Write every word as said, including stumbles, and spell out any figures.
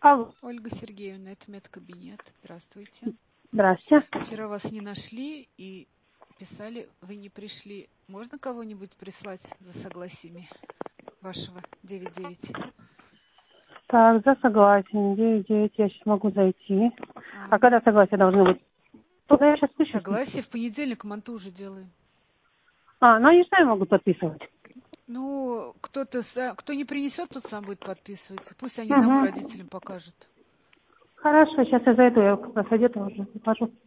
Алло. Ольга Сергеевна, это медкабинет. Здравствуйте. Здрасте. Вчера вас не нашли и писали, вы не пришли. Можно кого-нибудь прислать за согласиями вашего девять девять? Так, за согласие. девять девять, я сейчас могу зайти. А, А, когда ну, согласие должно быть? Куда я сейчас спущусь? согласие в понедельник манту уже делаем. А, ну они сами могут подписывать. Ну, кто-то, са- кто не принесет, тот сам будет подписываться. Пусть они домой Угу. родителям покажут. Хорошо, сейчас я зайду, я как раз одета уже покажу.